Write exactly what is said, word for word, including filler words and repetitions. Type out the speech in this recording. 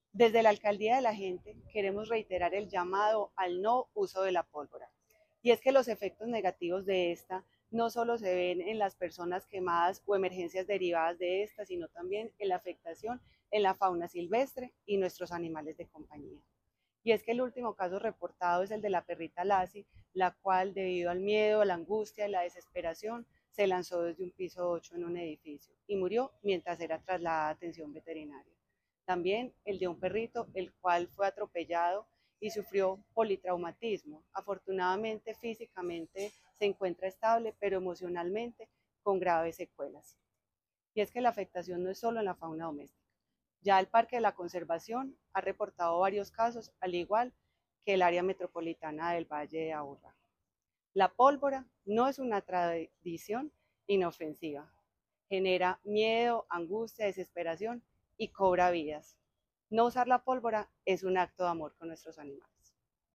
Desde la Alcaldía de la Gente queremos reiterar el llamado al no uso de la pólvora. Y es que los efectos negativos de esta no solo se ven en las personas quemadas o emergencias derivadas de esta, sino también en la afectación en la fauna silvestre y nuestros animales de compañía. Y es que el último caso reportado es el de la perrita Lassie, la cual, debido al miedo, la angustia y la desesperación, se lanzó desde un piso ocho en un edificio y murió mientras era trasladada a atención veterinaria. También el de un perrito, el cual fue atropellado y sufrió politraumatismo. Afortunadamente, físicamente se encuentra estable, pero emocionalmente con graves secuelas. Y es que la afectación no es solo en la fauna doméstica. Ya el Parque de la Conservación ha reportado varios casos, al igual que el área metropolitana del Valle de Aburrá. La pólvora no es una tradición inofensiva. Genera miedo, angustia, desesperación y cobra vidas. No usar la pólvora es un acto de amor con nuestros animales.